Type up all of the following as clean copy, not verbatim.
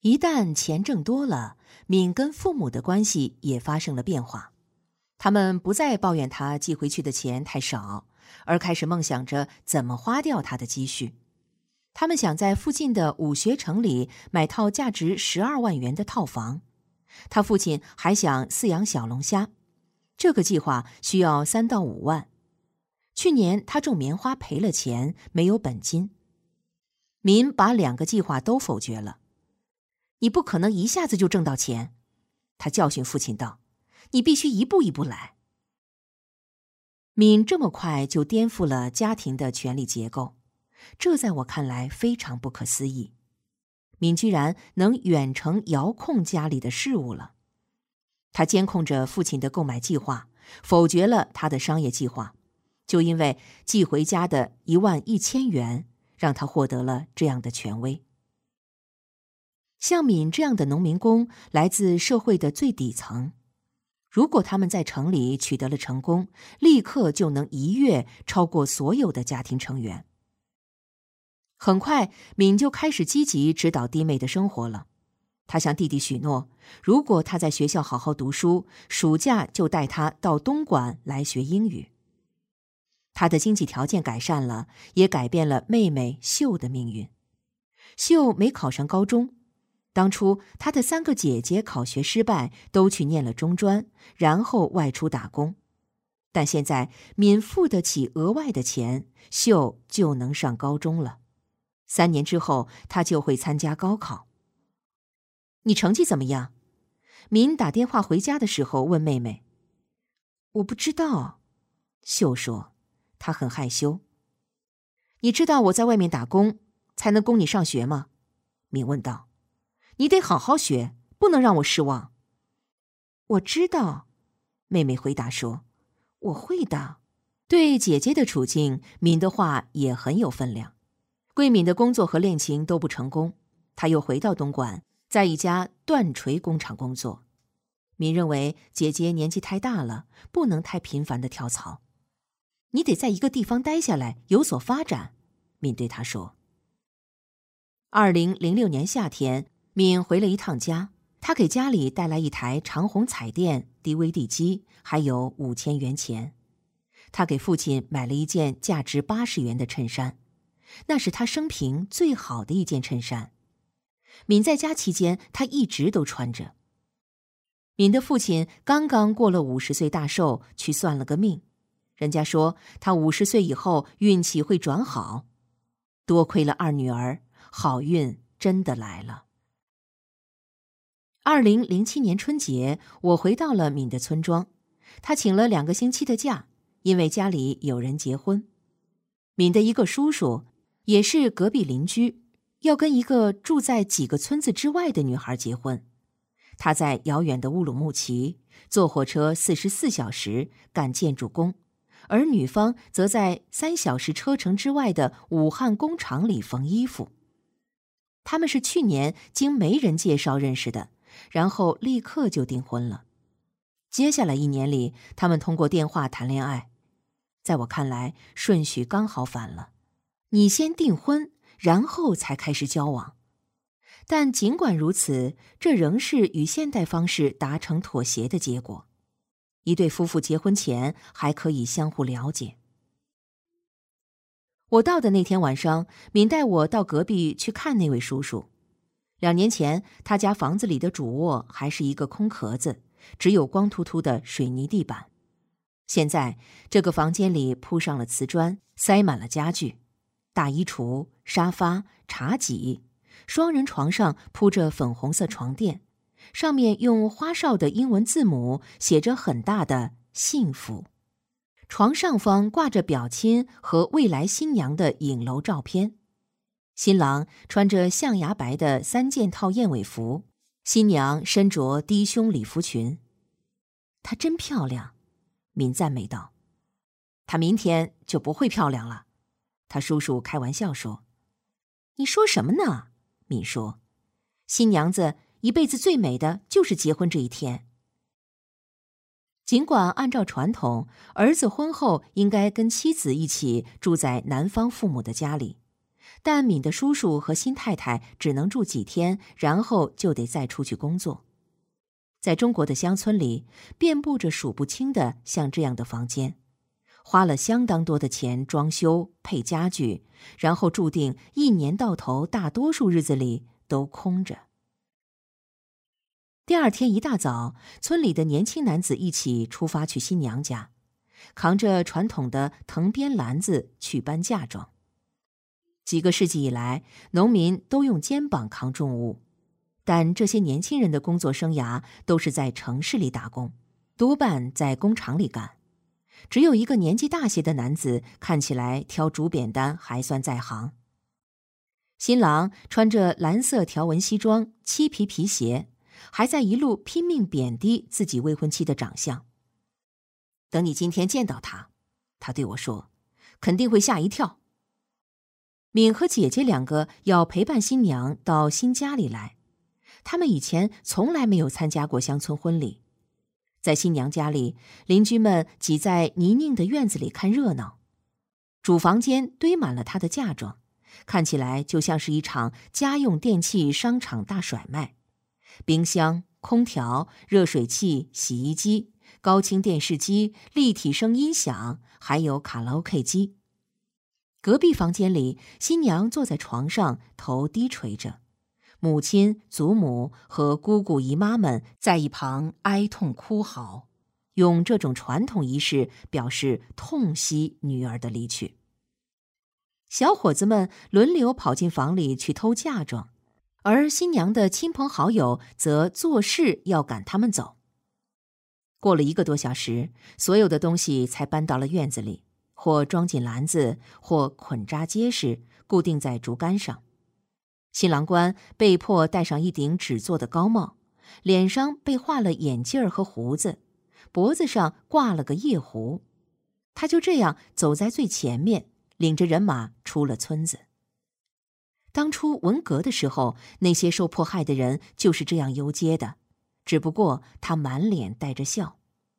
一旦钱挣多了，敏跟父母的关系也发生了变化。他们不再抱怨他寄回去的钱太少，而开始梦想着怎么花掉他的积蓄。他们想在附近的武学城里买套价值12万元的套房。他父亲还想饲养小龙虾，这个计划需要3到5万。去年他种棉花赔了钱，没有本金。敏把2个计划都否决了。你不可能一下子就挣到钱，他教训父亲道，你必须一步一步来。敏这么快就颠覆了家庭的权力结构，这在我看来非常不可思议。敏居然能远程遥控家里的事务了。他监控着父亲的购买计划，否决了他的商业计划，就因为寄回家的11000元，让他获得了这样的权威。像敏这样的农民工来自社会的最底层，如果他们在城里取得了成功，立刻就能一跃超过所有的家庭成员。很快，敏就开始积极指导弟妹的生活了。他向弟弟许诺，如果他在学校好好读书，暑假就带他到东莞来学英语。他的经济条件改善了，也改变了妹妹秀的命运。秀没考上高中，当初她的3个姐姐考学失败，都去念了中专，然后外出打工。但现在敏付得起额外的钱，秀就能上高中了。3年之后，她就会参加高考。你成绩怎么样？敏打电话回家的时候问妹妹。我不知道，秀说，她很害羞。你知道我在外面打工，才能供你上学吗？敏问道。你得好好学，不能让我失望。我知道，妹妹回答说，我会的。对姐姐的处境，敏的话也很有分量。桂敏的工作和恋情都不成功，她又回到东莞，在一家断锤工厂工作。敏认为姐姐年纪太大了，不能太频繁地跳槽。你得在一个地方待下来，有所发展，敏对她说。2006年夏天，敏回了一趟家，她给家里带来一台长虹彩电 DVD 机，还有5000元钱。她给父亲买了一件价值80元的衬衫，那是她生平最好的一件衬衫。敏在家期间，她一直都穿着。敏的父亲刚刚过了50岁大寿，去算了个命，人家说他50岁以后运气会转好。多亏了2女儿，好运真的来了。2007年春节，我回到了敏的村庄，他请了2个星期的假，因为家里有人结婚。敏的一个叔叔，也是隔壁邻居，要跟一个住在几个村子之外的女孩结婚。他在遥远的乌鲁木齐坐火车44小时干建筑工，而女方则在3小时车程之外的武汉工厂里缝衣服。他们是去年经媒人介绍认识的，然后立刻就订婚了。接下来1年里，他们通过电话谈恋爱。在我看来，顺序刚好反了，你先订婚，然后才开始交往。但尽管如此，这仍是与现代方式达成妥协的结果。一对夫妇结婚前还可以相互了解。我到的那天晚上，敏带我到隔壁去看那位叔叔。2年前，他家房子里的主卧还是一个空壳子，只有光秃秃的水泥地板。现在，这个房间里铺上了瓷砖，塞满了家具，大衣橱、沙发、茶几。双人床上铺着粉红色床垫，上面用花哨的英文字母写着很大的“幸福”。床上方挂着表亲和未来新娘的影楼照片。新郎穿着象牙白的3件套燕尾服，新娘身着低胸礼服裙。她真漂亮，敏赞美道。她明天就不会漂亮了，她叔叔开玩笑说。你说什么呢？敏说，新娘子一辈子最美的就是结婚这一天。尽管按照传统，儿子婚后应该跟妻子一起住在男方父母的家里， 但敏的叔叔和新太太只能住几天，然后就得再出去工作。在中国的乡村里，遍布着数不清的像这样的房间，花了相当多的钱装修、配家具，然后注定一年到头大多数日子里都空着。第二天一大早，村里的年轻男子一起出发去新娘家，扛着传统的藤编篮子去搬嫁妆。几个世纪以来，农民都用肩膀扛重物，但这些年轻人的工作生涯都是在城市里打工，多半在工厂里干。只有一个年纪大些的男子看起来挑竹扁担还算在行。新郎穿着蓝色条纹西装、漆皮皮鞋，还在一路拼命贬低自己未婚妻的长相。等你今天见到他，他对我说，肯定会吓一跳。敏和姐姐两个要陪伴新娘到新家里来，他们以前从来没有参加过乡村婚礼。在新娘家里，邻居们挤在泥泞的院子里看热闹，主房间堆满了她的嫁妆，看起来就像是一场家用电器商场大甩卖。冰箱、空调、热水器、洗衣机、高清电视机、立体声音响，还有卡拉 OK 机。隔壁房间里，新娘坐在床上，头低垂着，母亲、祖母和姑姑姨妈们在一旁哀痛哭嚎，用这种传统仪式表示痛惜女儿的离去。小伙子们轮流跑进房里去偷嫁妆，而新娘的亲朋好友则做事要赶他们走。过了1个多小时，所有的东西才搬到了院子里，或装进篮子，或捆扎结实，固定在竹竿上。新郎官被迫戴上一顶纸做的高帽，脸上被画了眼镜和胡子，脖子上挂了个夜壶。他就这样走在最前面，领着人马出了村子。当初文革的时候，那些受迫害的人就是这样游街的，只不过他满脸带着笑。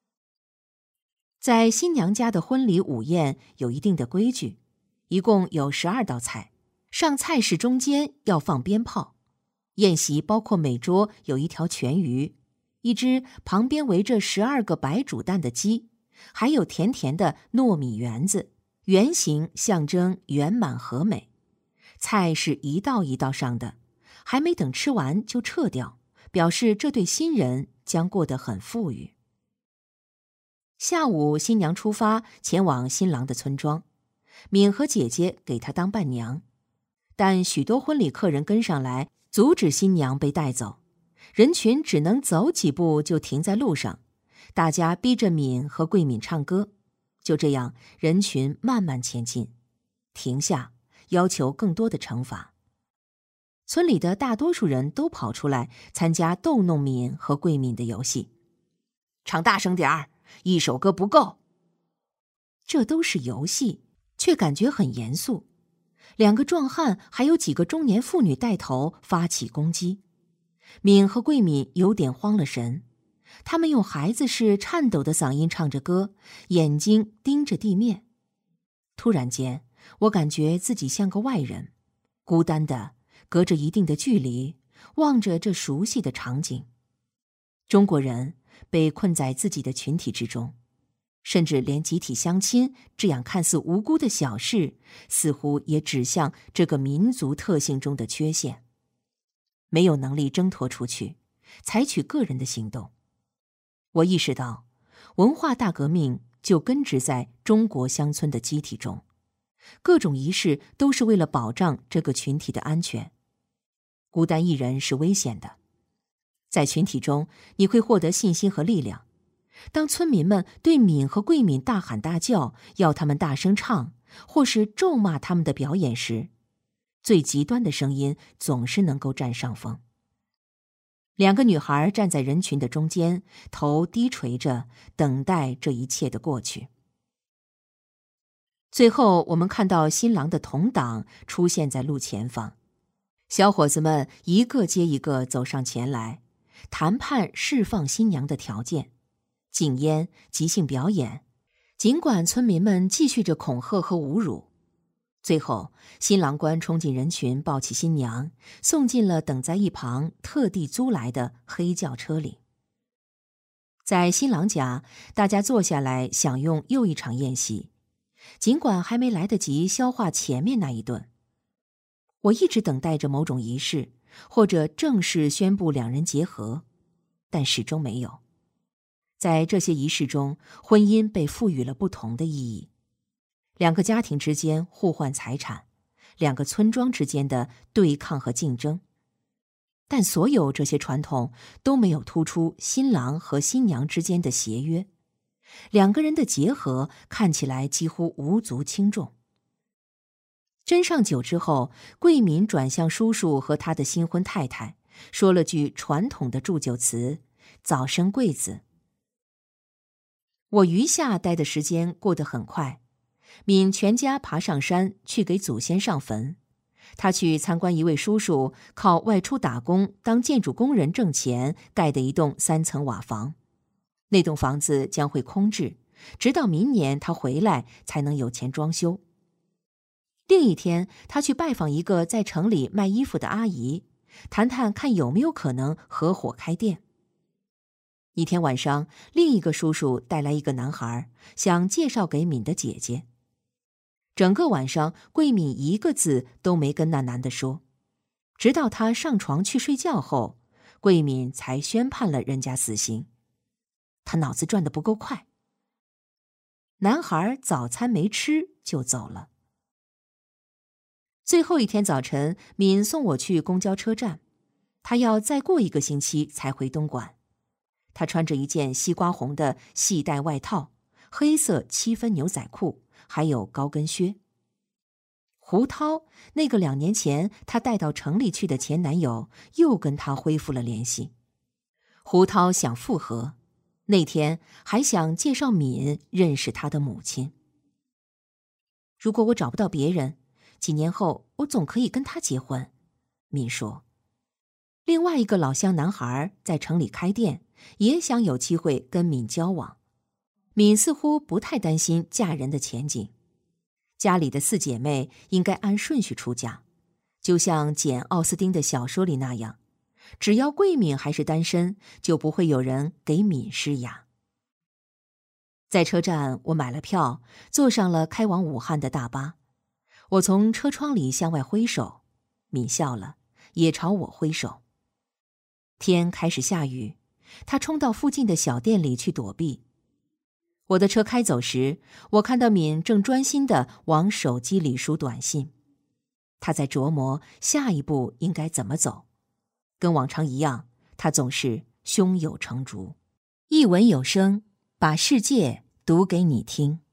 在新娘家的婚礼午宴有一定的规矩，一共有12道菜，上菜式中间要放鞭炮。宴席包括每桌有一条全鱼，一只旁边围着12个白煮蛋的鸡，还有甜甜的糯米圆子，圆形象征圆满和美。菜是一道一道上的，还没等吃完就撤掉，表示这对新人将过得很富裕。下午，新娘出发前往新郎的村庄，敏和姐姐给她当伴娘，但许多婚礼客人跟上来，阻止新娘被带走。人群只能走几步就停在路上，大家逼着敏和桂敏唱歌。就这样，人群慢慢前进，停下，要求更多的惩罚。村里的大多数人都跑出来参加逗弄敏和桂敏的游戏，唱大声点儿，1首歌不够。这都是游戏，却感觉很严肃。2个壮汉还有几个中年妇女带头发起攻击。敏和桂敏有点慌了神，他们用孩子式颤抖的嗓音唱着歌，眼睛盯着地面。突然间，我感觉自己像个外人，孤单的隔着一定的距离，望着这熟悉的场景。中国人被困在自己的群体之中，甚至连集体相亲这样看似无辜的小事，似乎也指向这个民族特性中的缺陷。没有能力挣脱出去，采取个人的行动。我意识到，文化大革命就根植在中国乡村的机体中，各种仪式都是为了保障这个群体的安全。孤单一人是危险的，在群体中你会获得信心和力量。当村民们对敏和桂敏大喊大叫，要他们大声唱，或是咒骂他们的表演时，最极端的声音总是能够占上风。2个女孩站在人群的中间，头低垂着，等待这一切的过去。最后，我们看到新郎的同党出现在路前方，小伙子们一个接一个走上前来，谈判释放新娘的条件，禁烟、即兴表演。尽管村民们继续着恐吓和侮辱， 最后，新郎官冲进人群，抱起新娘，送进了等在一旁特地租来的黑轿车里。在新郎家，大家坐下来享用又一场宴席，尽管还没来得及消化前面那一顿。我一直等待着某种仪式，或者正式宣布两人结合，但始终没有。在这些仪式中，婚姻被赋予了不同的意义。两个家庭之间互换财产，两个村庄之间的对抗和竞争。但所有这些传统都没有突出新郎和新娘之间的协约，两个人的结合看起来几乎无足轻重。斟上酒之后，桂敏转向叔叔和他的新婚太太，说了句传统的祝酒词：“早生贵子。”我余下待的时间过得很快，敏全家爬上山去给祖先上坟。他去参观一位叔叔靠外出打工当建筑工人挣钱盖的一栋3层瓦房，那栋房子将会空置，直到明年他回来才能有钱装修。另一天，他去拜访一个在城里卖衣服的阿姨，谈谈看有没有可能合伙开店。一天晚上，另一个叔叔带来一个男孩，想介绍给敏的姐姐。整个晚上，桂敏一个字都没跟那男的说，直到他上床去睡觉后，桂敏才宣判了人家死刑。他脑子转得不够快。男孩早餐没吃就走了。最后一天早晨，敏送我去公交车站，他要再过1个星期才回东莞。他穿着一件西瓜红的细带外套，黑色7分牛仔裤，还有高跟靴。胡涛，那个2年前他带到城里去的前男友，又跟他恢复了联系。胡涛想复合，那天还想介绍敏认识他的母亲。如果我找不到别人，几年后我总可以跟他结婚，敏说。另外一个老乡男孩在城里开店，也想有机会跟敏交往。敏似乎不太担心嫁人的前景，家里的4姐妹应该按顺序出嫁，就像简·奥斯汀的小说里那样，只要桂敏还是单身，就不会有人给敏施压。在车站，我买了票，坐上了开往武汉的大巴。我从车窗里向外挥手，敏笑了，也朝我挥手。天开始下雨，他冲到附近的小店里去躲避。我的车开走时，我看到敏正专心地往手机里输短信，他在琢磨下一步应该怎么走。跟往常一样，他总是胸有成竹。一文有声，把世界读给你听。